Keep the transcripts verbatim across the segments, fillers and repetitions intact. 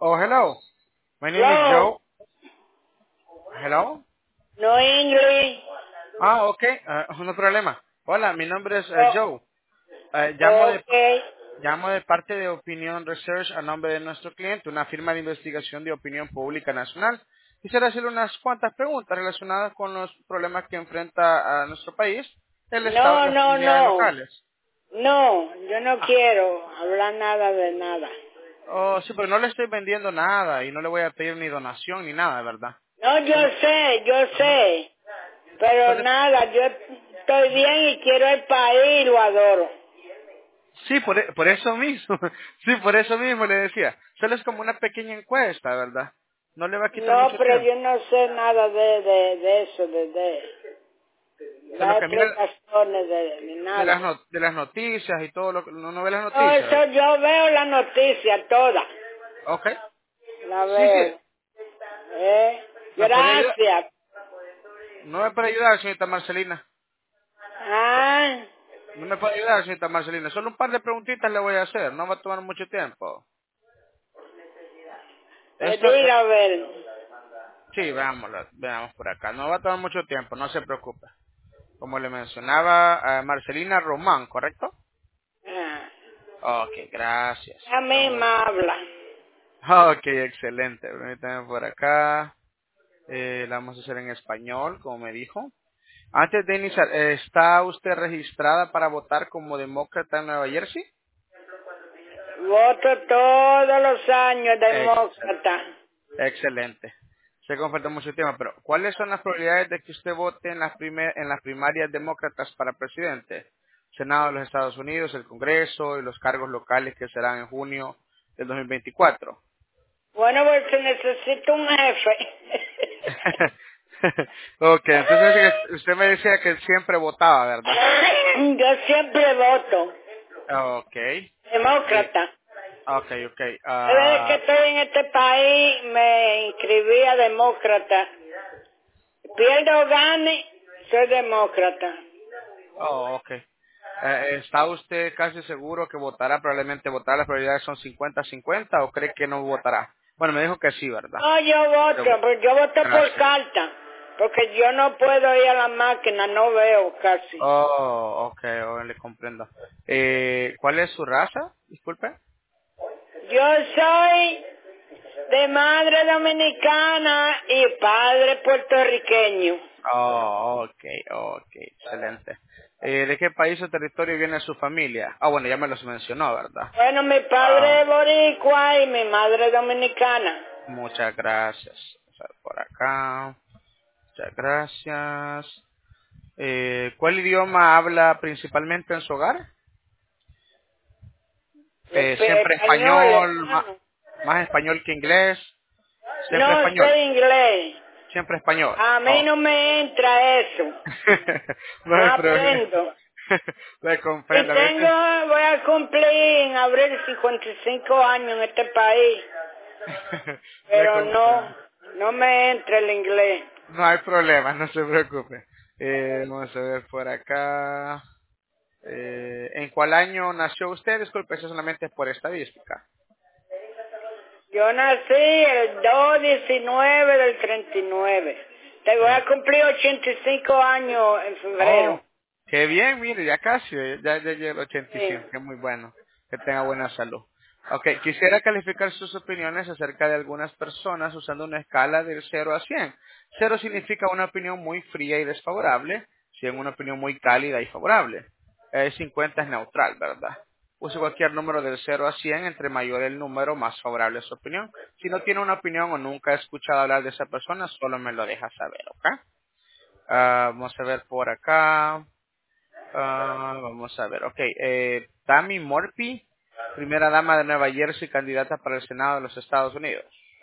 Oh, hello. My name is Hello. Joe. Hello. No English. Ah, ok. Ah, no problema. Hola, mi nombre es eh, Oh, Joe. Eh, llamo de okay. llamo de parte de Opinion Research a nombre de nuestro cliente, una firma de investigación de opinión pública nacional. Quisiera hacerle unas cuantas preguntas relacionadas con los problemas que enfrenta a nuestro país, el Estado y No, las no, comunidades no. locales. No, yo no Ah, quiero hablar nada de nada. oh, sí, pero no le estoy vendiendo nada y no le voy a pedir ni donación ni nada, ¿verdad? No, yo Solo, sé, yo ajá. sé. Pero Solo nada, yo estoy bien y quiero el país, lo adoro. Sí, por, e- por eso mismo. Sí, por eso mismo le decía. Solo es como una pequeña encuesta, ¿verdad? No le va a quitar No, mucho pero tiempo. yo no sé nada de, de, de eso, de, de Solo las que mira explicaciones de, de de las, nada. no- de las noticias y todo lo que... No, no ve las No, noticias, eso ¿verdad? yo veo la noticia toda. Ok. La Sí, sí. veo. ¿Eh? ¿Me puede ayudar? Gracias. No me puede ayudar, señorita Marcelina. Ah, No me puede ayudar, señorita Marcelina. Solo un par de preguntitas le voy a hacer. No va a tomar mucho tiempo. pues Esto... eh, diga a ver. sí, veámoslo. Veamos por acá. No va a tomar mucho tiempo, no se preocupe. Como le mencionaba, eh, Marcelina Román, ¿correcto? Ah, Ok, gracias. ella misma habla. Ok, excelente. Permítame por acá. Eh, la vamos a hacer en español, como me dijo. Antes de iniciar, eh, ¿está usted registrada para votar como demócrata en Nueva Jersey? Voto todos los años Excel- demócrata. excelente. Sé que me falta mucho tiempo, pero ¿cuáles son las probabilidades de que usted vote en las, primer- en las primarias demócratas para presidente? Senado de los Estados Unidos, el Congreso y los cargos locales que serán en junio del dos mil veinticuatro. Bueno, pues se necesita un jefe. Ok, entonces usted me decía que siempre votaba, ¿verdad? Yo siempre voto Ok. Eh, demócrata. ok, ok. Desde que ah, estoy en este país me inscribí a demócrata. Pierdo o gane, soy demócrata. oh, ok. Eh, ¿Está usted casi seguro que votará? Probablemente votará. Las probabilidades son cincuenta cincuenta o cree que no votará. Bueno, me dijo que sí, ¿verdad? No, yo Pero, voto, pues yo voto por gracias. carta, porque yo no puedo ir a la máquina, no veo casi. Oh, ok, oh, le comprendo. Eh, ¿Cuál es su raza? Disculpe. Yo soy de madre dominicana y padre puertorriqueño. Oh, ok, ok, excelente. Eh, ¿De qué país o territorio viene su familia? Ah, bueno, ya me los mencionó, ¿verdad? Bueno, mi padre Ah, es boricua y mi madre dominicana. muchas gracias. Vamos a ver por acá. Muchas gracias. Eh, ¿Cuál idioma habla principalmente en su hogar? Es Eh, pe- siempre español, español, ma- hermano. más español que inglés. Siempre No español. sé inglés. Siempre español. A mí Oh. no me entra eso. No No hay problema. aprendo. Le Y comprendo. A veces tengo, voy a cumplir en abril cincuenta y cinco años en este país. le Pero comprendo. no, no me entra el inglés. No hay problema, no se preocupe. Eh, vamos a ver por acá. Eh, ¿En cuál año nació usted? Disculpe, eso solamente es por estadística. Yo nací el dos diecinueve del treinta y nueve. Te voy Eh, a cumplir ochenta y cinco años en oh, febrero. qué bien, mire, ya casi, eh, ya llegué al ochenta y Sí. cinco, que muy bueno. Que tenga buena salud. Ok, quisiera calificar sus opiniones acerca de algunas personas usando una escala del cero a cien. Cero significa una opinión muy fría y desfavorable, cien una opinión muy cálida y favorable. Eh, cincuenta es neutral, ¿verdad? Use cualquier número del cero a cien, entre mayor el número, más favorable es su opinión. Si no tiene una opinión o nunca ha escuchado hablar de esa persona, solo me lo deja saber, ¿ok? Ah, vamos a ver por acá. Ah, vamos a ver, ok. Eh, Tammy Morphy, primera dama de Nueva Jersey, candidata para el Senado de los Estados Unidos.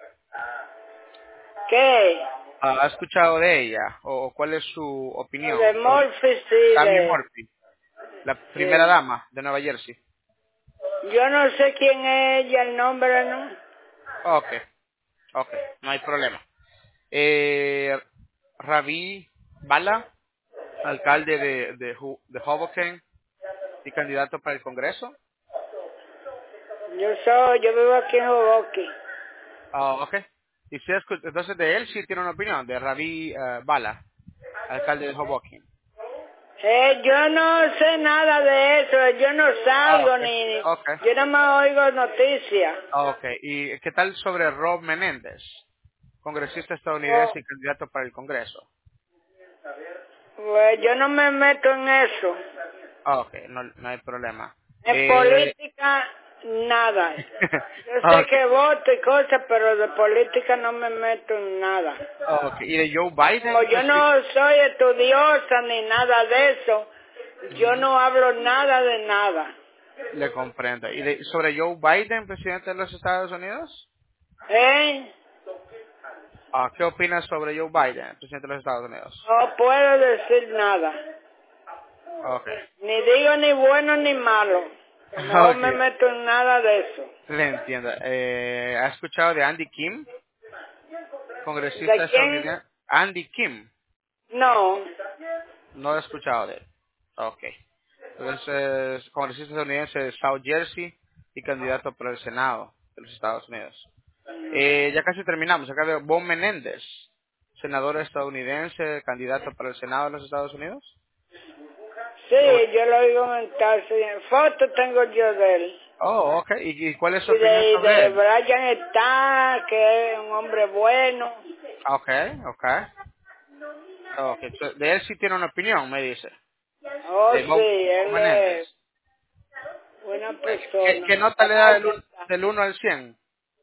¿Qué? Ah, ¿Ha escuchado de ella? ¿O cuál es su No, de opinión sobre Morphy sí, Tammy de... Morphy, la primera Sí. dama de Nueva Jersey? Yo no sé quién es ella, el nombre, ¿no? Ok, ok, no hay problema. Eh, Ravi Bala, alcalde de, de, Hu- de Hoboken y candidato para el Congreso. Yo soy, yo vivo aquí en Hoboken. Oh, ok. Y si escu- entonces de él sí tiene una opinión, de Ravi eh, Bala, alcalde de Hoboken. Eh, yo no sé nada de eso, yo no Ah, salgo ok. ni, Ok. yo nada más oigo noticias. Ah, ok. ¿Y qué tal sobre Rob Menéndez, congresista Oh, estadounidense y candidato para el Congreso? pues yo no me meto en eso. Ah, ok, no, no hay problema. En Eh, política, nada. Yo sé ok. que voto y cosas, pero de política no me meto en nada. Ok. ¿Y de Joe Como Biden? yo Presi- no soy estudiosa ni nada de eso, yo Ujú. no hablo nada de nada. Le comprendo. ¿Y de- sobre Joe Biden, presidente de los Estados Unidos? ¿Eh? Ah, ¿qué opinas sobre Joe Biden, presidente de los Estados Unidos? No puedo decir nada. Ok. Ni digo ni bueno ni malo. No Ok, me meto en nada de eso. le entiendo. Eh, ¿Ha escuchado de Andy Kim, congresista ¿De quién? estadounidense? Andy Kim. No. No he escuchado de él. Ok. Entonces, congresista estadounidense de South Jersey y candidato para el Senado de los Estados Unidos. Eh, ya casi terminamos. Acá veo Bob Menéndez, senador estadounidense, candidato para el Senado de los Estados Unidos. Oh, Sí, yo lo oigo en sí. Foto tengo yo de él. oh, ok. ¿Y, y cuál es su Y opinión de, y sobre de él? Brian está, que es un hombre bueno. Ok, ok. Okay. So, de él sí tiene una opinión, me dice. Oh, De sí, Bob, Bob él Menéndez. es buena ¿Qué, persona. qué nota le da Ojalá del, que un- está. del uno al cien?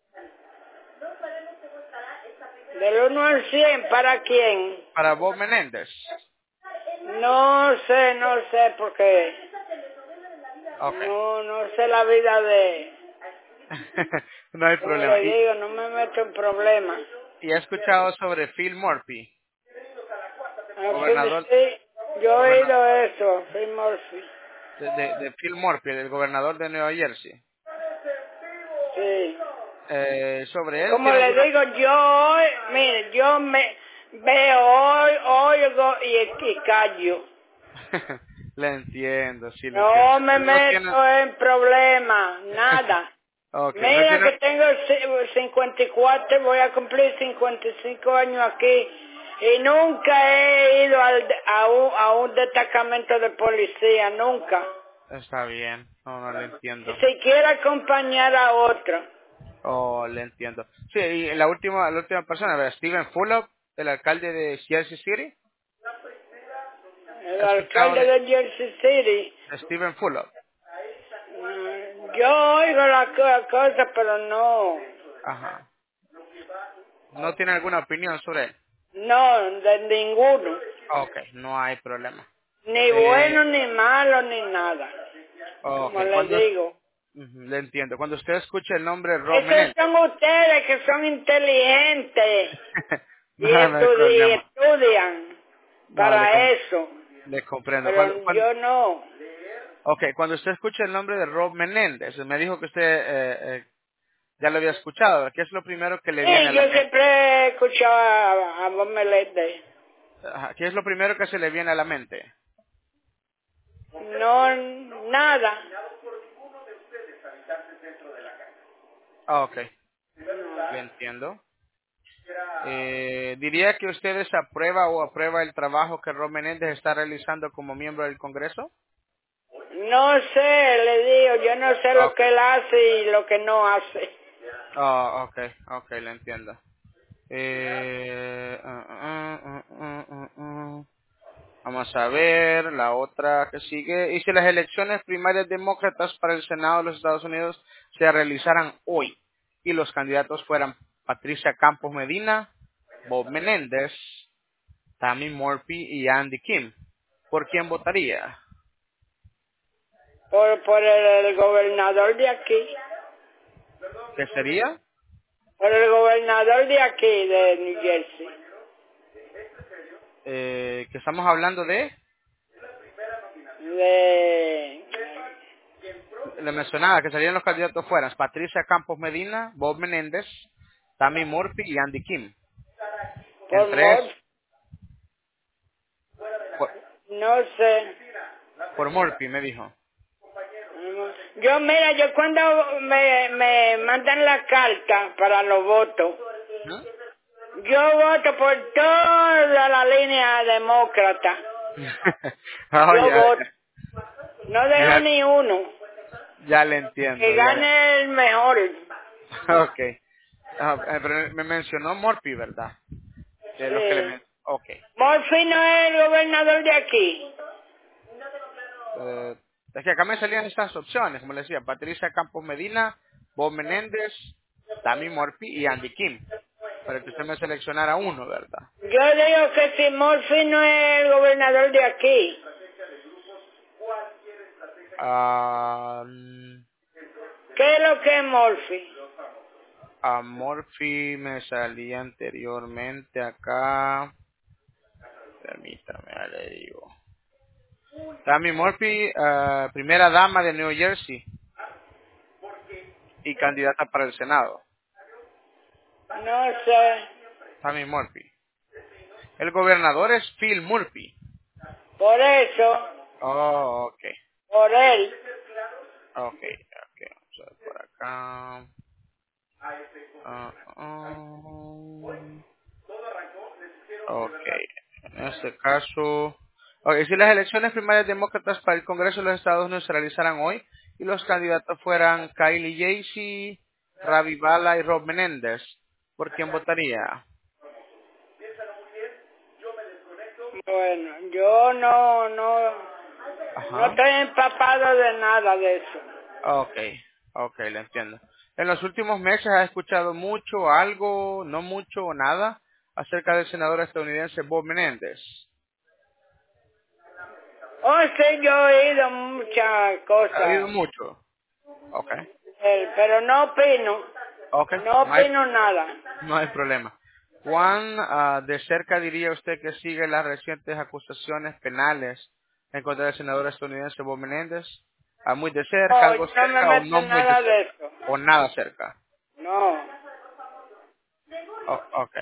Del uno al cien, ¿para quién? Para Bob Menéndez. No sé, no sé, porque Ok. no, no sé la vida de... No hay Como problema. le ¿Y, digo, no me meto en problemas. y ha escuchado sobre Phil Murphy, Ah, Phil, gobernador, sí, yo he gobernador oído eso, Phil Murphy. de, de, de Phil Murphy, el gobernador de Nueva Jersey? Sí. Eh, sobre él Como tiene le alguna... digo, yo, hoy- mire, yo me veo hoy, oigo y, y callo. Le entiendo, sí, le entiendo. No me No tiene... meto en problemas, nada. Ok, no Mira que tiene... tengo ci- cincuenta y cuatro, voy a cumplir cincuenta y cinco años aquí y nunca he ido al de- a, un, a un destacamento de policía, nunca. Está bien, no, no le Ni entiendo. siquiera acompañar a otro. Oh, le entiendo. Sí, y la última, la última persona, ¿verdad? Steven Fulop, el alcalde de Jersey City. El ¿Ha escuchado alcalde de, de Jersey City, de Steven Fulop? mm, yo oigo la co- cosa, pero no, Ajá. ¿No tiene alguna opinión sobre él? no, de ninguno. Ok, no hay problema. Ni Eh, bueno, ni malo, ni nada. ok, Como le cuando... digo. Ujú, le entiendo. Cuando usted escuche el nombre Rob Esos Menéndez. son ustedes que son inteligentes No, y no hay estudi- problema. estudian No, le, para com- eso. le comprendo. Cuando, Pero cuando, yo no. ok, cuando usted escuche el nombre de Rob Menéndez, me dijo que usted eh, eh, ya lo había escuchado. ¿Qué es lo primero que le viene Sí, a la yo mente? siempre he escuchado a, a Bob Meléndez. Ajá, ¿qué es lo primero que se le viene a la mente? No, nada. Ah, ok, le entiendo. Eh, ¿Diría que usted desaprueba o aprueba el trabajo que Rob Menéndez está realizando como miembro del Congreso? No sé, le digo, yo no sé lo Ok, que él hace y lo que no hace. ah, ok, ok, le entiendo. Eh, ah, ah, ah, ah, ah, ah. Vamos a ver la otra que sigue. Y si las elecciones primarias demócratas para el Senado de los Estados Unidos se realizaran hoy y los candidatos fueran Patricia Campos Medina, Bob Menéndez, Tammy Murphy y Andy Kim, ¿por quién votaría? Por, por el, el gobernador de aquí. ¿Qué sería? Por el gobernador de aquí, de New Jersey. Eh, que estamos hablando de, De... le mencionaba que serían los candidatos fueran Patricia Campos Medina, Bob Menéndez, Tammy Murphy y Andy Kim. Por Entre Mor, es, por, no sé. por Murphy me dijo. No Yo, mira, yo cuando me, me mandan la carta para los votos, ¿no? yo voto por toda la línea demócrata. Oh, Yo ya, voto. No dejo ya, ni uno. ya le Que entiendo, ya. gane el mejor. Ok. Ah, eh, pero me mencionó Morphy, ¿verdad? De los que le Sí. men- Ok. Murphy no es el gobernador de aquí. Eh, es que acá me salían estas opciones, como le decía, Patricia Campos Medina, Bob Menéndez, Tammy Morphy y Andy Kim. Para que usted me seleccionara uno, ¿verdad? Yo digo que si Murphy no es el gobernador de aquí. Ah, mm, ¿Qué es lo que es Murphy? a Morphy me salía anteriormente acá. Permítame, ya le digo. Tammy Morphy, ah, primera dama de New Jersey y candidata para el Senado. No sé. Tammy Morphy. El gobernador es Phil Murphy. Por eso, Oh, ok. por él. Ok, ok. Vamos a ver por acá. Ah, ah, ok. En este caso. Ok, si las elecciones primarias demócratas para el Congreso de los Estados Unidos se realizaran hoy y los candidatos fueran Kylie Jaycee, Ravi Bala y Rob Menéndez, ¿por quién votaría? Bueno, yo no, no, no Ajá. estoy empapado de nada de eso. Ok, ok, le entiendo. En los últimos meses ha escuchado mucho, algo, no mucho o nada acerca del senador estadounidense Bob Menéndez. Oh, sí, yo he oído muchas ¿Ha habido cosas, mucho? Ok, de él, pero no opino, ok, no no hay, opino nada. no hay problema. ¿Cuán ah, de cerca diría usted que sigue las recientes acusaciones penales en contra del senador estadounidense Bob Menéndez? ¿A muy de cerca, No, algo yo no me cerca o meto no en muy de nada de cerca? eso. ¿O nada cerca? No. O- ok.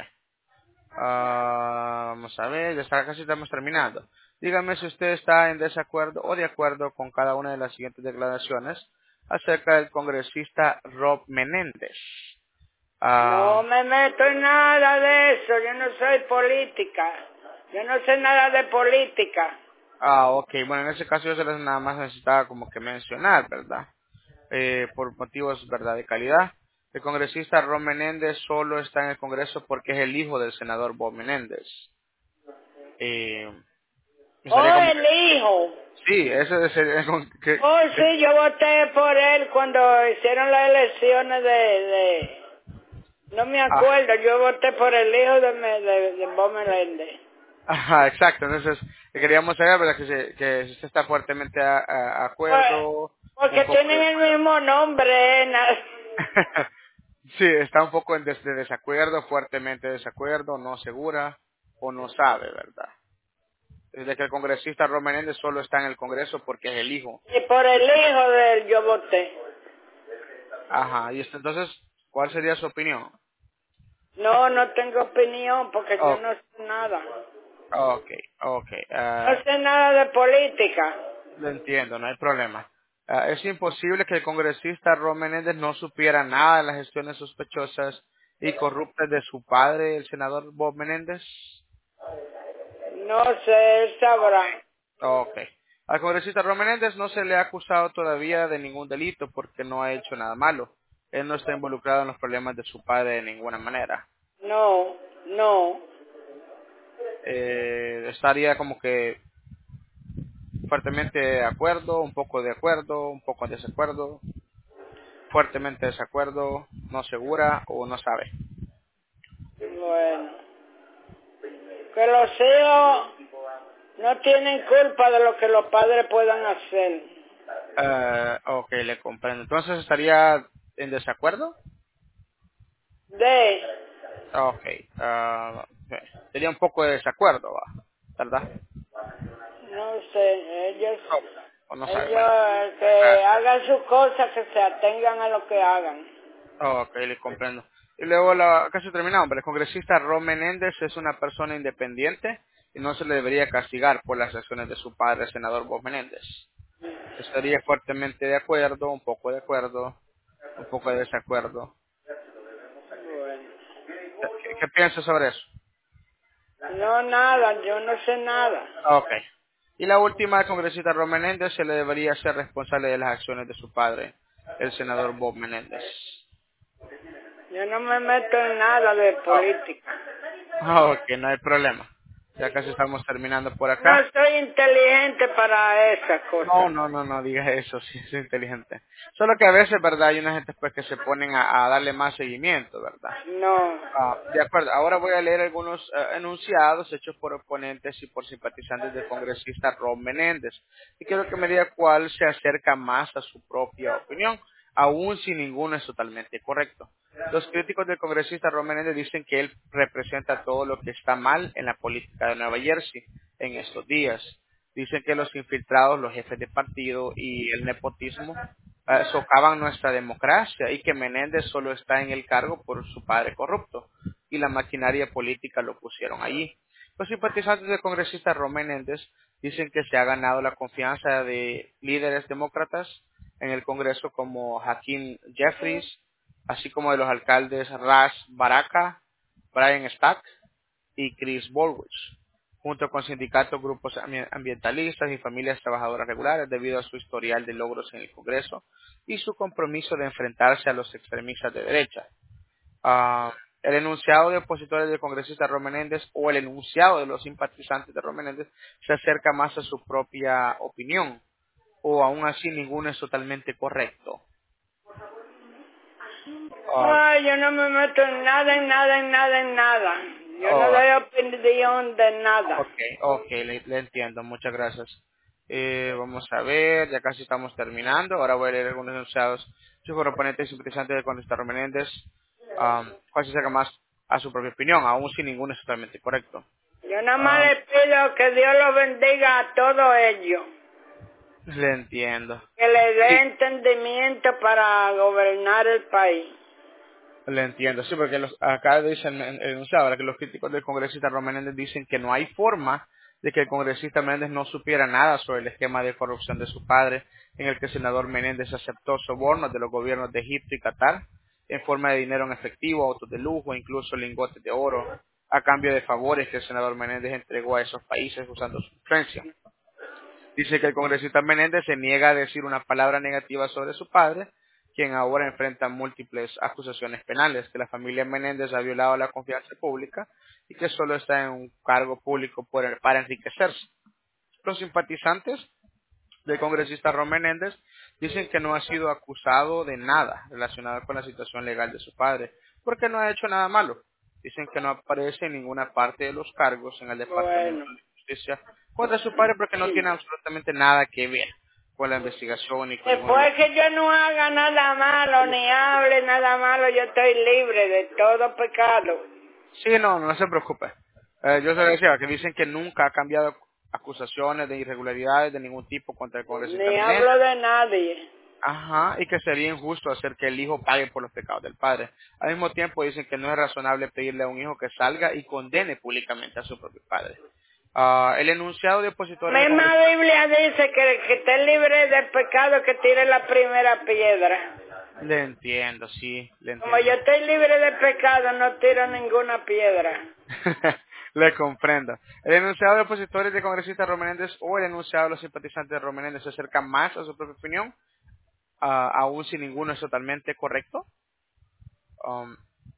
Ah, vamos a ver, ya está, casi estamos terminando. Dígame si usted está en desacuerdo o de acuerdo con cada una de las siguientes declaraciones acerca del congresista Rob Menéndez. No Ah, me meto en nada de eso, yo no soy política. Yo no sé nada de política. ah, ok, bueno, en ese caso yo se les nada más necesitaba como que mencionar, ¿verdad? Eh, por motivos, ¿verdad?, de calidad. El congresista Rob Menéndez solo está en el Congreso porque es el hijo del senador Bob Menéndez. Eh, estaría Oh, como que, el hijo. sí, ese es el, que, Oh, que- sí, yo voté por él cuando hicieron las elecciones de... de no me ah, acuerdo, yo voté por el hijo de, me- de, de Bob Meléndez. ajá, exacto. Entonces, eh, queríamos saber, ¿verdad?, que, se, que si usted está fuertemente a, a- a Pues, acuerdo, un porque poco tienen de el acuerdo. mismo nombre, ¿eh? Na- Sí, está un poco en des- de desacuerdo, fuertemente desacuerdo, no segura o no sabe, ¿verdad? Desde que el congresista Ron Menéndez solo está en el Congreso porque es el hijo. Y por el hijo de él yo voté. Ajá, y esto, entonces, ¿cuál sería su opinión? No, no tengo opinión porque yo Oh, no sé nada. ok, ok. No ah, sé nada de política. Lo entiendo, no hay problema. Ah, es imposible que el congresista Ron Menéndez no supiera nada de las gestiones sospechosas y corruptas de su padre, el senador Bob Menéndez. No sé, él sabrá. Ok. Al congresista Ron Menéndez no se le ha acusado todavía de ningún delito porque no ha hecho nada malo. Él no está involucrado en los problemas de su padre de ninguna manera. No, no. Eh, estaría como que fuertemente de acuerdo, un poco de acuerdo, un poco en desacuerdo, fuertemente desacuerdo, no segura o no sabe. Bueno. Que los hijos no tienen culpa de lo que los padres puedan hacer. Eh, ok, le comprendo. Entonces, ¿estaría en desacuerdo? De, Ok. ah, sería un poco de desacuerdo, ¿va? ¿Verdad? no sé, ellos, No, o no sabe. Bueno. ellos que Gracias. hagan sus cosas, que se atengan a lo que hagan. Ok, le comprendo. Y luego, la, casi terminado, hombre. El congresista Ron Menéndez es una persona independiente y no se le debería castigar por las acciones de su padre, el senador Bob Menéndez. Estaría fuertemente de acuerdo, un poco de acuerdo, un poco de desacuerdo. Bueno. ¿Qué, qué piensas sobre eso? No, nada, yo no sé nada. Ok. Y la última, congresista Ron Menéndez se le debería ser responsable de las acciones de su padre, el senador Bob Menéndez. Yo no me meto en nada de política. Oh, ok, no hay problema. Ya casi estamos terminando por No acá. soy inteligente para esas No, cosas. no, no, no digas eso, sí, es inteligente. Solo que a veces, ¿verdad? Hay una gente pues que se ponen a, a darle más seguimiento, ¿verdad? No. Ah, de acuerdo, ahora voy a leer algunos eh, enunciados hechos por oponentes y por simpatizantes del congresista Ron Menéndez. Y quiero que me diga cuál se acerca más a su propia opinión, aun si ninguno es totalmente correcto. Los críticos del congresista Ron Menéndez dicen que él representa todo lo que está mal en la política de Nueva Jersey en estos días. Dicen que los infiltrados, los jefes de partido y el nepotismo eh, socavan nuestra democracia y que Menéndez solo está en el cargo por su padre corrupto y la maquinaria política lo pusieron allí. Los simpatizantes del congresista Ron Menéndez dicen que se ha ganado la confianza de líderes demócratas en el Congreso como Hakeem Jeffries, así como de los alcaldes Ras Baraka, Brian Stack y Chris Borwich, junto con sindicatos, grupos ambi- ambientalistas y familias trabajadoras regulares debido a su historial de logros en el Congreso y su compromiso de enfrentarse a los extremistas de derecha. Ah, el enunciado de opositores del congresista Ron Menéndez o el enunciado de los simpatizantes de Ron Menéndez se acerca más a su propia opinión o aún así ninguno es totalmente correcto. Ah, Ay, yo no me meto en nada, en nada, en nada, en nada. Yo no oh, doy opinión de nada. ok, ok, le, le entiendo, muchas gracias. Eh, vamos a ver, ya casi estamos terminando. Ahora voy a leer algunos enunciados. Su proponente y simpatizante de congresista Ron Menéndez, um, cuál se acerca más a su propia opinión, aún si ninguno es totalmente correcto. Yo nada más Ah, le pido que Dios los bendiga a todos ellos. le entiendo. Que le dé Sí, entendimiento para gobernar el país. le entiendo. Sí, porque los, acá dicen en el enunciado ¿verdad? Que los críticos del congresista Ron Menéndez dicen que no hay forma de que el congresista Menéndez no supiera nada sobre el esquema de corrupción de su padre, en el que el senador Menéndez aceptó sobornos de los gobiernos de Egipto y Qatar en forma de dinero en efectivo, autos de lujo, incluso lingotes de oro, a cambio de favores que el senador Menéndez entregó a esos países usando su influencia. Dice que el congresista Menéndez se niega a decir una palabra negativa sobre su padre, quien ahora enfrenta múltiples acusaciones penales, que la familia Menéndez ha violado la confianza pública y que solo está en un cargo público por- para enriquecerse. Los simpatizantes del congresista Ron Menéndez dicen que no ha sido acusado de nada relacionado con la situación legal de su padre, porque no ha hecho nada malo. Dicen que no aparece en ninguna parte de los cargos en el Departamento Bueno. de Justicia contra su padre porque no tiene absolutamente nada que ver con la investigación y con ninguno de los... Después que yo no haga nada malo ni hable nada malo, yo estoy libre de todo pecado. Sí, no, no se preocupe. Eh, yo se lo decía, que dicen que nunca ha cambiado acusaciones de irregularidades de ningún tipo contra el congresista Ni Menéndez. hablo de nadie. Ajá, y que sería injusto hacer que el hijo pague por los pecados del padre. Al mismo tiempo dicen que no es razonable pedirle a un hijo que salga y condene públicamente a su propio padre. Ah, el enunciado de La opositores de misma Congreso... Biblia dice que el que esté libre del pecado que tire la primera piedra. Le entiendo, sí, le Como yo entiendo. estoy libre del pecado, no tiro ninguna piedra. Le comprendo. El enunciado de opositores de congresistas Ron Menéndez o el enunciado de los simpatizantes de Ron Menéndez se acerca más a su propia opinión, ah, aun si ninguno es totalmente correcto. Um,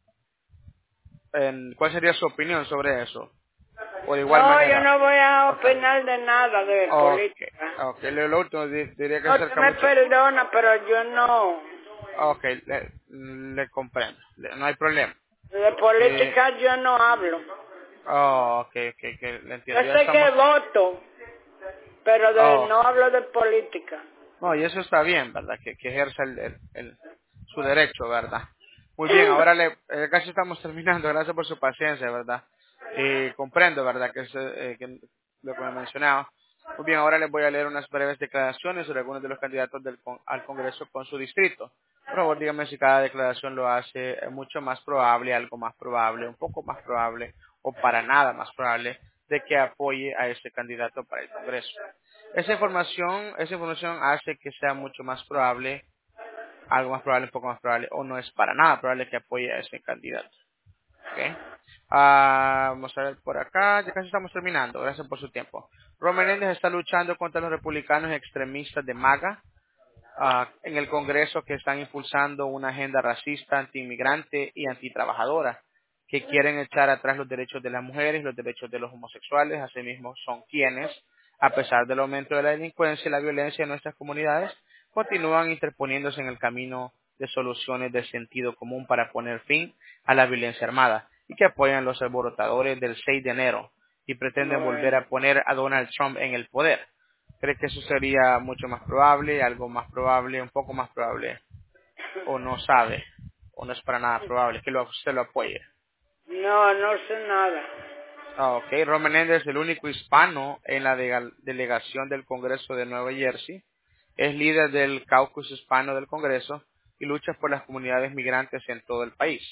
en- ¿Cuál sería su opinión sobre eso? O de igual No, yo manera. no voy a Okay. opinar de nada de Okay, política. okay. Lo, lo último di- diría que No, te acerca me mucho. perdona, pero yo no. Okay, le, le comprendo. Le- no hay problema. De Eh, política yo no hablo. oh, okay, okay, okay, le Yo entiendo. Ya sé que estamos. voto, pero de, Oh, no hablo de política. no, y eso está bien, ¿verdad? Que, que ejerza el, el- el- su derecho, ¿verdad? Muy bien, ahora le, eh, casi estamos terminando. Gracias por su paciencia, ¿verdad? Eh, comprendo, ¿verdad? Que, es, eh, que lo que me mencionaba. Muy bien, ahora les voy a leer unas breves declaraciones sobre algunos de los candidatos del, con- al Congreso con su distrito. Por favor, dígame si cada declaración lo hace eh, mucho más probable, algo más probable, un poco más probable o para nada más probable de que apoye a ese candidato para el Congreso. Esa información, esa información hace que sea mucho más probable, algo más probable, un poco más probable, o no es para nada probable que apoye a ese candidato. ¿Ok? Ah, vamos a ver por acá, ya casi estamos terminando, gracias por su tiempo. Ron Menéndez está luchando contra los republicanos extremistas de MAGA ah, en el Congreso, que están impulsando una agenda racista, antiinmigrante y antitrabajadora, que quieren echar atrás los derechos de las mujeres, los derechos de los homosexuales. Asimismo, son quienes, a pesar del aumento de la delincuencia y la violencia en nuestras comunidades, continúan interponiéndose en el camino de soluciones de sentido común para poner fin a la violencia armada, y que apoyan los alborotadores del seis de enero y pretenden volver Bueno, a poner a Donald Trump en el poder. ¿Cree que eso sería mucho más probable, algo más probable, un poco más probable, o no sabe, o no es para nada probable que lo, usted lo apoye? no, no sé nada. Ah, ok, Ron Menéndez es el único hispano en la dega- delegación del Congreso de Nueva Jersey. Es líder del caucus hispano del Congreso y lucha por las comunidades migrantes en todo el país.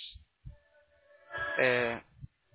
Eh,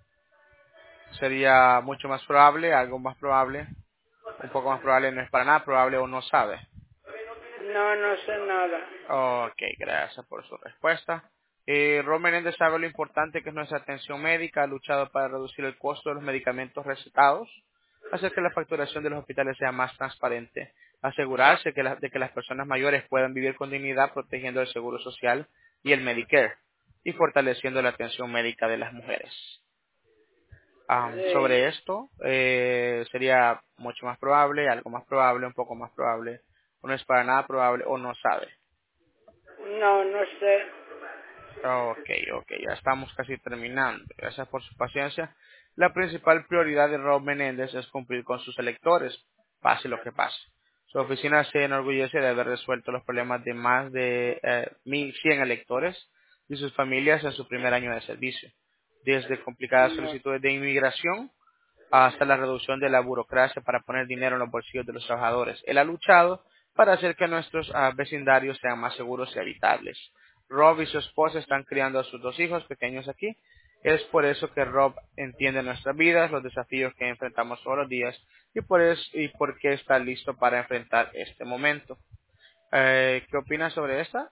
sería mucho más probable, algo más probable, un poco más probable, no es para nada probable o no sabe. No, no sé nada. Ok, gracias por su respuesta. Eh, Ron Menéndez sabe lo importante que es nuestra atención médica, ha luchado para reducir el costo de los medicamentos recetados, hacer que la facturación de los hospitales sea más transparente, asegurarse que la- de que las personas mayores puedan vivir con dignidad protegiendo el seguro social y el Medicare, y fortaleciendo la atención médica de las mujeres. Am, Sí. sobre esto, eh, sería mucho más probable, algo más probable, un poco más probable, o no es para nada probable, o no sabe. No, no sé. Ok, ok, ya estamos casi terminando. Gracias por su paciencia. La principal prioridad de Rob Menéndez es cumplir con sus electores, pase lo que pase. Su oficina se enorgullece de haber resuelto los problemas de más de eh, mil cien electores y sus familias en su primer año de servicio. Desde complicadas No. solicitudes de inmigración hasta la reducción de la burocracia para poner dinero en los bolsillos de los trabajadores. Él ha luchado para hacer que nuestros ah, vecindarios sean más seguros y habitables. Rob y su esposa están criando a sus dos hijos pequeños aquí. Es por eso que Rob entiende nuestras vidas, los desafíos que enfrentamos todos los días y por eso y por qué está listo para enfrentar este momento. Eh, ¿Qué opinas sobre esta?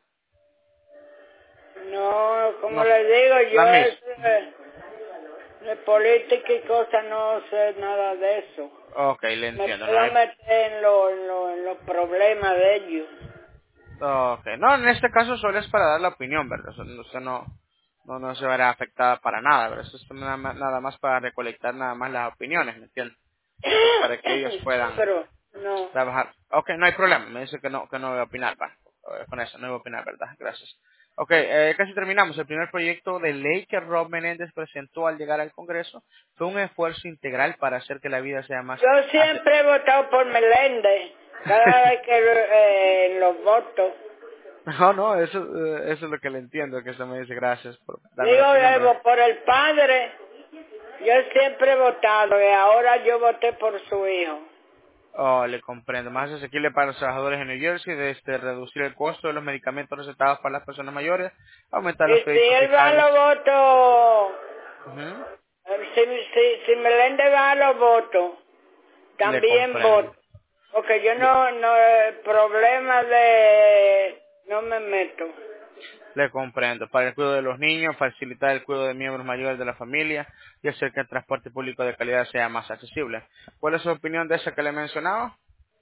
No, como No, le digo, la yo misma. es de, de política y cosas no sé nada de eso. Ok, le Me entiendo. No puedo hay. meter en, lo, en, lo, en los problemas de ellos. Okay. No, en este caso solo es para dar la opinión, ¿verdad? O sea, no- usted no, no, no se verá afectada para nada, ¿verdad? Eso es nada más, nada más para recolectar nada más las opiniones, ¿me entiende? Es para que ellos Sí, puedan pero no. trabajar. Ok, no hay problema, me dice que no, que no voy a opinar, va. Eh, Con eso, no voy a opinar, ¿verdad? Gracias. Ok, eh, casi terminamos. El primer proyecto de ley que Rob Menéndez presentó al llegar al Congreso fue un esfuerzo integral para hacer que la vida sea más Yo hace- siempre he votado por Meléndez, cada vez que eh, los voto. No, no, eso, eh, eso es lo que le entiendo, que usted me dice gracias por darme la Digo, opinión, ¿verdad? Evo, por el padre, yo siempre he votado y ahora yo voté por su hijo. Oh, le comprendo. Más asequible para los trabajadores en New Jersey, desde reducir el costo de los medicamentos recetados para las personas mayores, aumentar Y los si créditos él va a fiscales. los votos, Ujú. eh, si, si, si Meléndez va a los votos, Le también comprendo. voto. Porque yo Le, no, no, el problema de, no me meto. le comprendo. Para el cuidado de los niños, facilitar el cuidado de miembros mayores de la familia y hacer que el transporte público de calidad sea más accesible. ¿Cuál es su opinión de esa que le mencionaba?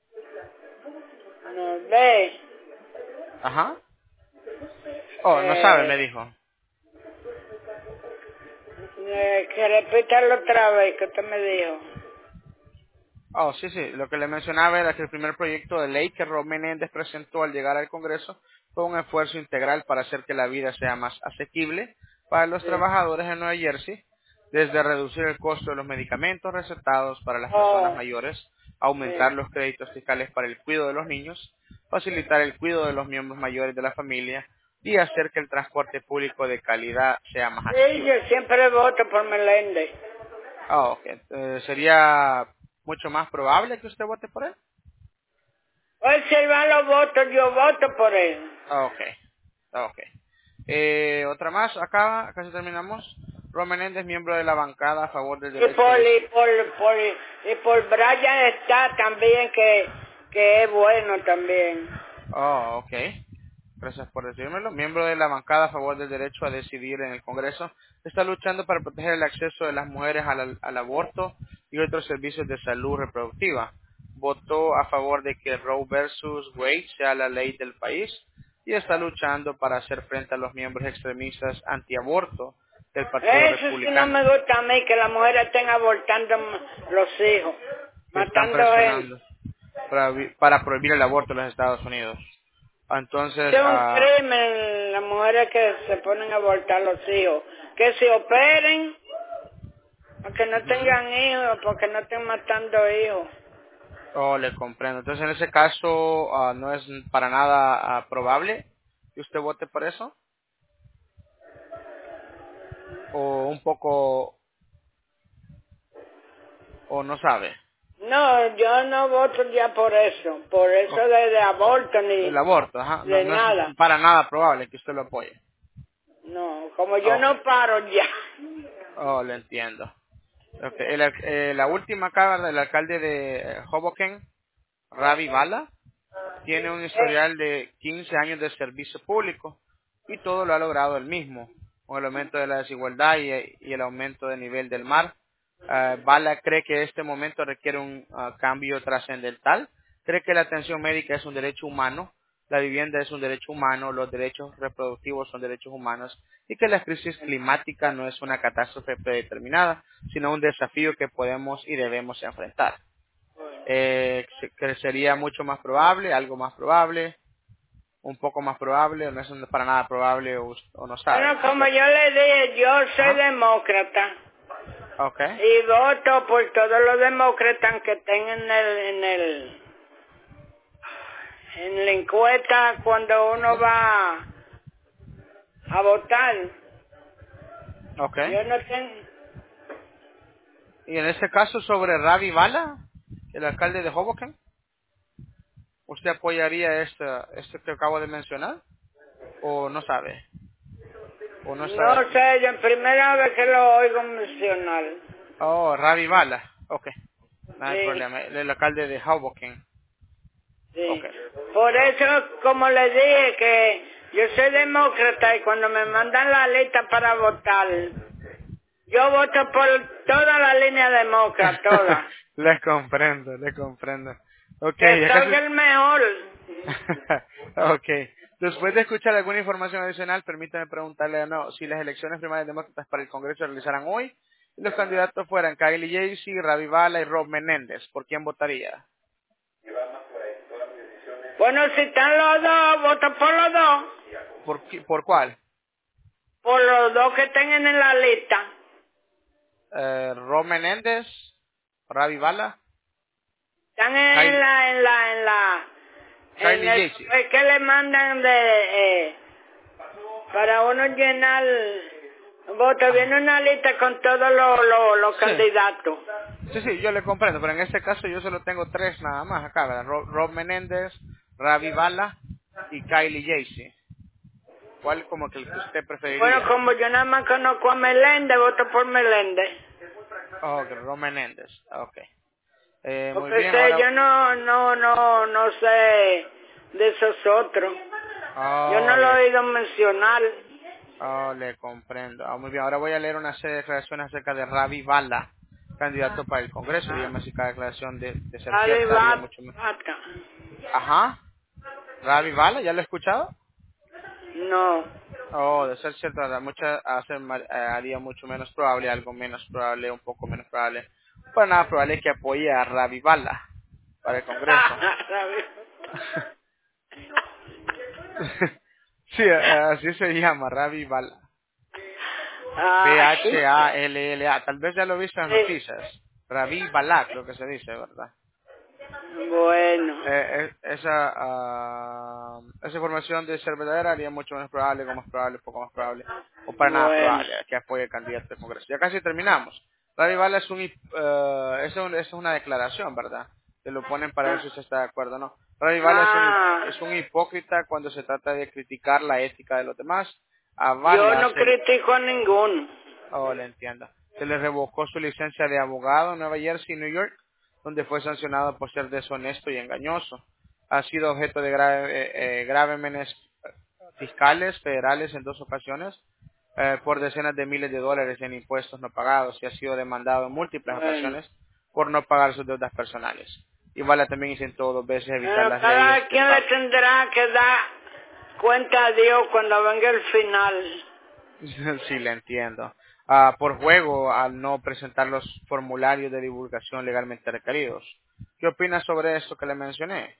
No ve, Ajá. Oh, no sabe, me eh, dijo. eh, que repitarlo otra vez, que usted me dijo. Oh, sí, sí. Lo que le mencionaba era que el primer proyecto de ley que Rob Menéndez presentó al llegar al Congreso fue un esfuerzo integral para hacer que la vida sea más asequible para los Sí. trabajadores en Nueva Jersey, desde reducir el costo de los medicamentos recetados para las personas Oh, mayores, sí. aumentar los créditos fiscales para el cuidado de los niños, facilitar el cuidado de los miembros mayores de la familia y hacer que el transporte público de calidad sea más Sí, yo accesible. siempre voto por Meléndez. Ah, ok. Eh, ¿Sería mucho más probable que usted vote por él? Hoy si él va a los votos, yo voto por él. Ah, ok, ah, ok. Eh, otra más, acá, casi terminamos. Ron Menéndez, miembro de la bancada a favor del Y derecho por, de... y por, por, y por Brian está también que, que es bueno también. Oh, ok. Gracias por decírmelo. Miembro de la bancada a favor del derecho a decidir en el Congreso, está luchando para proteger el acceso de las mujeres al, al aborto y otros servicios de salud reproductiva. Votó a favor de que Roe versus Wade sea la ley del país y está luchando para hacer frente a los miembros extremistas antiaborto del Partido Eso sí no Republicano me gusta a mí, que las mujeres estén abortando m- los hijos, que están matando gente. presionando para, vi- para prohibir el aborto en los Estados Unidos. Entonces, Eso es un ah, crimen, las mujeres que se ponen a abortar los hijos. Que se operen, para que no ujú. tengan hijos, porque no estén matando hijos. Oh, le comprendo. Entonces, en ese caso, ah, no es para nada ah, probable que usted vote por eso. O un poco, o no sabe. No, yo no voto ya por eso, por eso O- de, de aborto el ni aborto, ajá. No, de no es nada. para nada probable que usted lo apoye. No, como yo Ok. no paro ya. Oh, le entiendo. Okay. El al- eh, la última cámara del alcalde de eh, Hoboken, Ravi Bala, tiene un Eh, historial de quince años de servicio público y todo lo ha logrado él mismo, con el aumento de la desigualdad y, y el aumento del nivel del mar. Ah, Bala cree que este momento requiere un ah, cambio trascendental, cree que la atención médica es un derecho humano, la vivienda es un derecho humano, los derechos reproductivos son derechos humanos y que la crisis climática no es una catástrofe predeterminada, sino un desafío que podemos y debemos enfrentar. Eh, se- que sería mucho más probable, algo más probable, un poco más probable, o no es para nada probable o, us- o no sabe. bueno, como Usted- yo le dije, yo soy Ajá, demócrata ok, y voto por todos los demócratas que estén en el, en el, en la encuesta cuando uno ujú, va a votar. ok. Yo no tengo, Y en este caso sobre Ravi Bala, el alcalde de Hoboken, ¿usted apoyaría este, este que acabo de mencionar? ¿O no sabe? ¿O no está? no sé, yo primera vez que lo oigo mencionar. Oh, Ravi Bala, ok, no hay Sí. problema, el alcalde de Hoboken, ok. Sí, por eso, como le dije, que yo soy demócrata y cuando me mandan la lista para votar, yo voto por toda la línea demócrata, toda. Le comprendo, le comprendo. Ok, Que ya salga casi... el mejor. ok. Después de escuchar alguna información adicional, permítame preguntarle no, si las elecciones primarias demócratas para el Congreso se realizaran hoy y los candidatos fueran Kylie Jaycee, Ravi Bala y Rob Menéndez, ¿por quién votaría? Bueno, si están los dos, voto por los dos. ¿Por, qui- por cuál? Por los dos que tengan en la lista. Eh, Rob Menéndez, Ravi Bala, Están en Kylie, la, en la, en la, en Kylie el Jaycee. papel que le mandan de, eh, para uno llenar, voto, Ajá. viene una lista con todos los, los, los Sí. candidatos. Sí, sí, yo le comprendo, pero en este caso yo solo tengo tres nada más acá, ¿verdad? Rob, Rob Menéndez, Ravi Bala y Kylie Jaycee. ¿Cuál como que el que usted Bueno, preferiría? como yo nada más conozco a Meléndez, voto por Meléndez. Oh, que Rob Menéndez, ok. Eh, muy Porque bien, sé, ahora... yo no, no, no, no sé de esos otros. Yo no Oh, lo le, he oído mencionar. oh, le comprendo. Ah, muy bien, ahora voy a leer una serie de declaraciones acerca de Ravi Bala, candidato para el Congreso. Ah, Dígame si cada declaración de, de ser cierta haría Alibat- mucho mejor. Vaca. Ajá, Ravi Bala, ¿ya lo he escuchado? No. Oh, de ser cierto, haría mucha- hace ma- eh, haría mucho menos probable, algo menos probable, un poco menos probable. Para nada probable que apoye a Ravi Bala para el Congreso. sí, eh, así se llama, Ravi Bala. Ah, sí. B-H-A-L-L-A. Tal vez ya lo he visto en las Sí. noticias. Ravi Bala, creo que se dice, ¿verdad? Bueno, Eh, eh, esa, ah, esa información de ser verdadera haría mucho menos probable, como más probable, poco más probable, o para nada bueno, probable que apoye el candidato al Congreso. Ya casi terminamos. Ravi Bala es, un, hip- eh, es, un- es una declaración, ¿verdad? Te lo ponen para ver si usted está de acuerdo o no. Ravi Bala es un, hip- ah, es un hipócrita cuando se trata de criticar la ética de los demás. yo Avala no critico a ninguno. Oh, le entiendo. Se le revocó su licencia de abogado en Nueva Jersey y New York, donde fue sancionado por ser deshonesto y engañoso. Ha sido objeto de grave, eh, eh, gravámenes fiscales federales en dos ocasiones eh, por decenas de miles de dólares en impuestos no pagados y ha sido demandado en múltiples Bueno. ocasiones por no pagar sus deudas personales. Igual también intentó dos veces evitar Bueno, las leyes cada de quien le pago. tendrá que dar cuenta a Dios cuando venga el final. Sí, le entiendo. Ah, por juego, al no presentar los formularios de divulgación legalmente requeridos. ¿Qué opina sobre esto que le mencioné?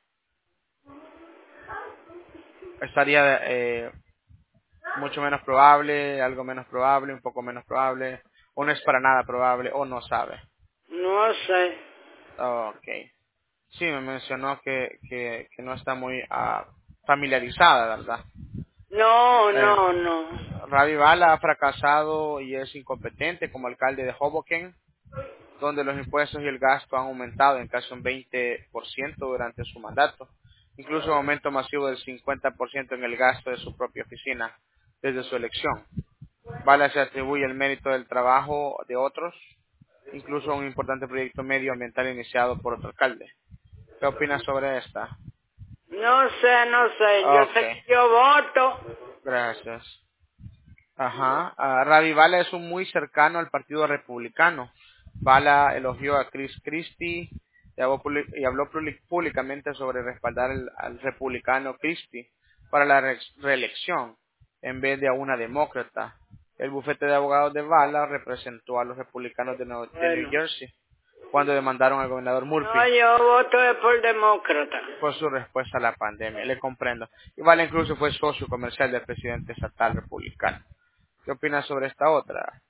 ¿Estaría eh, mucho menos probable, algo menos probable, un poco menos probable, o no es para nada probable, o no sabe? No sé. Ok. Sí, me mencionó que, que, que no está muy ah, familiarizada, ¿verdad? No, Eh, no, no. Ravi Bala ha fracasado y es incompetente como alcalde de Hoboken, donde los impuestos y el gasto han aumentado en casi un veinte por ciento durante su mandato, incluso un aumento masivo del cincuenta por ciento en el gasto de su propia oficina desde su elección. Bala se atribuye el mérito del trabajo de otros, incluso un importante proyecto medioambiental iniciado por otro alcalde. ¿Qué opinas sobre esta? No sé, no sé. Yo Ok, sé que yo voto. gracias. Ajá. Ah, Ravi Bala es un muy cercano al Partido Republicano. Bala elogió a Chris Christie y habló, publi- y habló public- públicamente sobre respaldar el- al republicano Christie para la re- reelección en vez de a una demócrata. El bufete de abogados de Bala representó a los republicanos de, Nue- de New Bueno. Jersey cuando demandaron al gobernador No, Murphy yo voto es por demócrata. por su respuesta a la pandemia. Le comprendo. Y Bala incluso fue socio comercial del presidente estatal republicano. ¿Qué opinas sobre esta otra?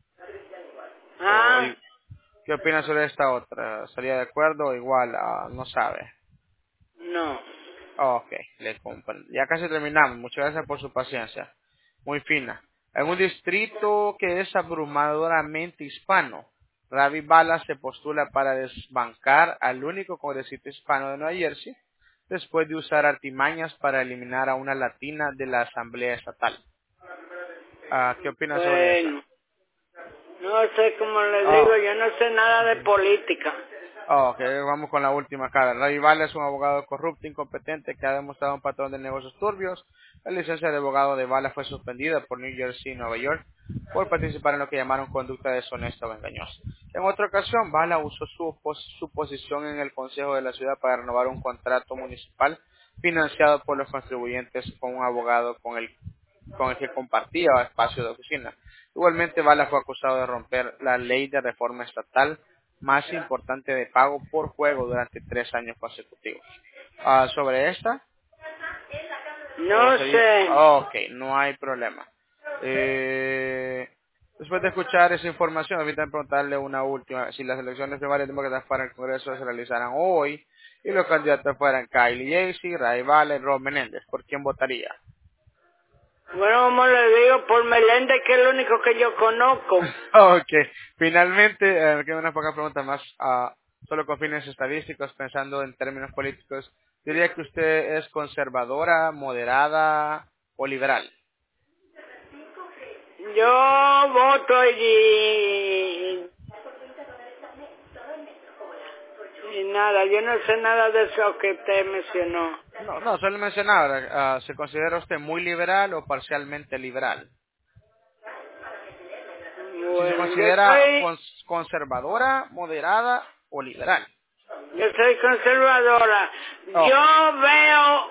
O, Ah, y- ¿Qué opinas sobre esta otra? ¿Estaría de acuerdo o igual? Ah, no sabe. no. Oh, ok, le comprendo. Ya casi terminamos. Muchas gracias por su paciencia. Muy fina. En un distrito que es abrumadoramente hispano, Ravi Bala se postula para desbancar al único congresista hispano de Nueva Jersey después de usar artimañas para eliminar a una latina de la Asamblea Estatal. Ah, ¿qué opinas sobre esa? Bueno. No sé cómo le digo, Oh. yo no sé nada de política. Oh, ok, vamos con la última cara. Ravi Bala es un abogado corrupto, incompetente, que ha demostrado un patrón de negocios turbios. La licencia de abogado de Bala fue suspendida por New Jersey y Nueva York por participar en lo que llamaron conducta deshonesta o engañosa. En otra ocasión, Bala usó su, pos- su posición en el Consejo de la Ciudad para renovar un contrato municipal financiado por los contribuyentes con un abogado con el con el que compartía espacio de oficina. Igualmente, Bala fue acusado de romper la ley de reforma estatal más importante de pago por juego durante tres años consecutivos. Ah, ¿sobre esta? ¿O No sería? sé. Ok, no hay problema. Eh, después de escuchar esa información, ahorita preguntarle una última. Si las elecciones primarias demócratas para el Congreso se realizaran hoy y los candidatos fueran Kylie Jaycee, Ray Bala y Rob Menéndez, ¿por quién votaría? Bueno, como le digo, por Meléndez, que es el único que yo conozco. Ok, finalmente, eh, quedan unas pocas preguntas más, ah, solo con fines estadísticos, pensando en términos políticos. Diría que usted es conservadora, moderada o liberal. Yo voto y, y nada, yo no sé nada de eso que usted mencionó. No, no, solo mencionaba, ah, ¿se considera usted muy liberal o parcialmente liberal? Si se Bueno, yo considera soy, cons- conservadora, moderada o liberal. yo soy conservadora. Ok, Yo veo,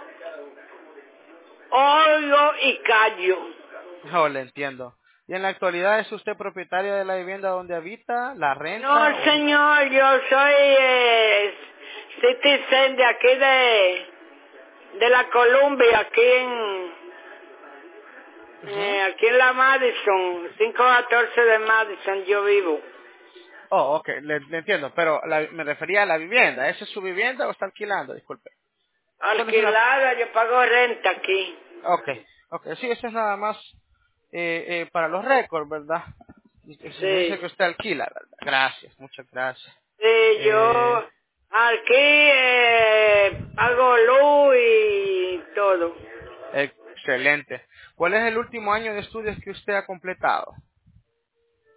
oigo y callo. no le entiendo. ¿Y en la actualidad es usted propietaria de la vivienda donde habita, la renta No, o vi- señor, yo soy eh, citizen de aquí de, de la Columbia, aquí en, Ujú. eh, aquí en la Madison, quinientos catorce de Madison, yo vivo. Oh, ok, le, le entiendo, pero la- me refería a la vivienda. ¿Esa es su vivienda o está alquilando? Disculpe. Solo es una... Alquilada, yo pago renta aquí. Ok, ok, sí, eso es nada más eh, eh, para los récords, ¿verdad? Y que se dice Sí, que usted alquila, ¿verdad? Gracias, muchas gracias. sí, Eh, yo aquí eh, pago luz y todo. excelente. ¿Cuál es el último año de estudios que usted ha completado?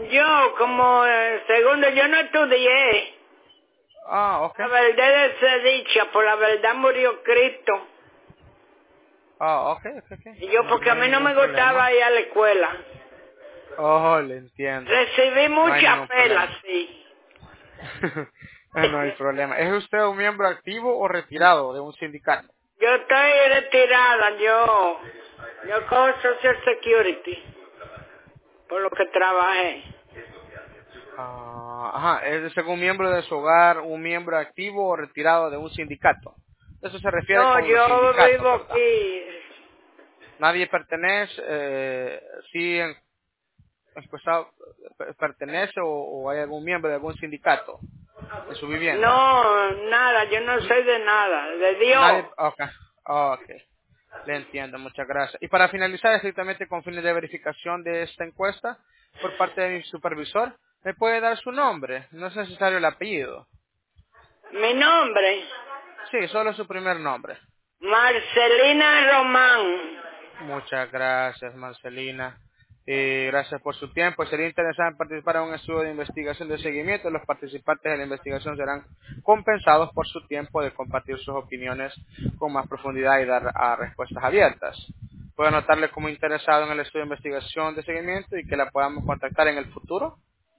Yo, como eh, segundo, yo no estudié. Ah, ok. La verdad es dicha, por la verdad murió Cristo. Ah, ok, ok, ok. Y yo, No, porque no a hay mí no ningún me gustaba problema. ir a la escuela. Oh, le entiendo. Recibí No hay mucha ningún pela, problema. sí. No hay problema. ¿Es usted un miembro activo o retirado de un sindicato? Yo estoy retirada, yo, yo cojo Social Security, por lo que trabajé. Ah, ajá, ¿es usted un miembro de su hogar, un miembro activo o retirado de un sindicato? Eso se refiere No, con los yo sindicatos, vivo ¿verdad? aquí. Nadie pertenece, eh, sí, en, en pasado, eh, pertenece o, o hay algún miembro de algún sindicato en su vivienda. No, nada, yo no soy de nada, de Dios. Nadie, ok, ok, le entiendo, muchas gracias. Y para finalizar, estrictamente con fines de verificación de esta encuesta, por parte de mi supervisor, ¿me puede dar su nombre? No es necesario el apellido. Mi nombre, Sí, solo su primer nombre. Marcelina Román. Muchas gracias, Marcelina. Y gracias por su tiempo. Sería interesante participar en un estudio de investigación de seguimiento. Los participantes de la investigación serán compensados por su tiempo de compartir sus opiniones con más profundidad y dar a respuestas abiertas. Puedo anotarle como interesado en el estudio de investigación de seguimiento y que la podamos contactar en el futuro.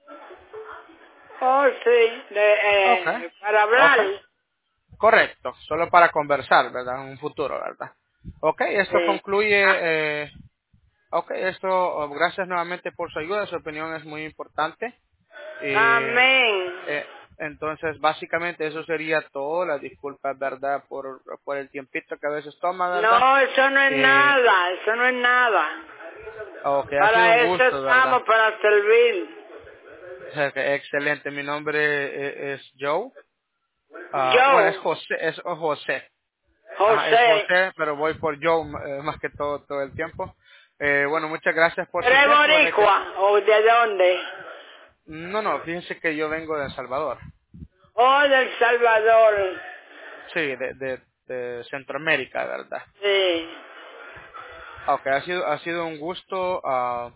Oh, sí, de, Ok, eh, para ok. hablar. Correcto, solo para conversar, ¿verdad? En un futuro, ¿verdad? Ok, esto Sí. concluye... Ah, eh, Ok, esto, oh, gracias nuevamente por su ayuda, su opinión es muy importante. Eh, amén. eh, entonces, básicamente eso sería todo. Las disculpas, ¿verdad? Por, por el tiempito que a veces toma, ¿verdad? No, eso no es Eh, nada, eso no es nada. ok, ha sido un Para eso gusto, ¿verdad? estamos, para servir. Ok, excelente, mi nombre eh, es Joe. Ah, bueno, es Yo, José, es José. Ajá, es José, José, pero voy por Joe eh, más que todo todo el tiempo. Eh, bueno, muchas gracias por su ¿eres tiempo, ¿verdad? Que- boricua o de dónde? no, no, fíjense que yo vengo de El Salvador. Oh, del Salvador. Sí, de, de, de Centroamérica, ¿verdad? Sí. Ok, ha sido, ha sido un gusto ah,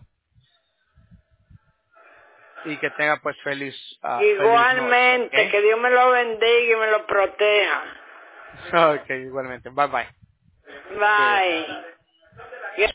y que tenga pues feliz, ah, feliz noche, ¿ok? Igualmente, que Dios me lo bendiga y me lo proteja. Ok, igualmente. Bye bye. Cuídese. Bye.